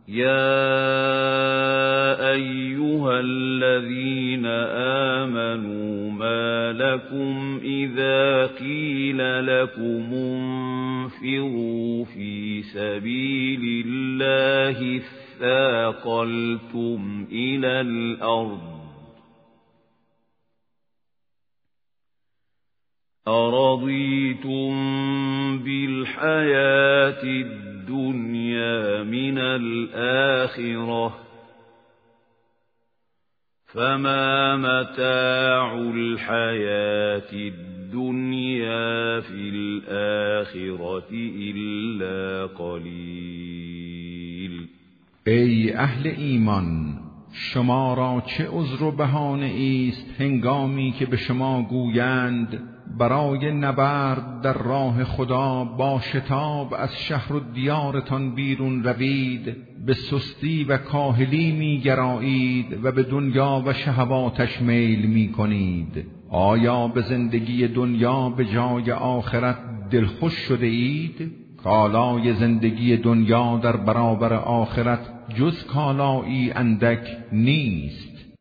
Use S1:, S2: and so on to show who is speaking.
S1: يا أيها الذين آمنوا ما لكم إذا قيل لكم انفروا في سبيل الله اثاقلتم إلى الأرض أرضيتم بالحياة الدنيا من الآخرة فما متاع الحياة الدنيا في الآخرة إلا قلیل.
S2: ای اهل ایمان، شما را چه عذر و بهانه ایست هنگامی که به شما گویند برای نبرد در راه خدا با شتاب از شهر و دیارتان بیرون روید، به سستی و کاهلی می گرایید و به دنیا و شهواتش میل می کنید. آیا به زندگی دنیا به جای آخرت دلخوش شده اید؟ کالای زندگی دنیا در برابر آخرت جز کالایی اندک نیست.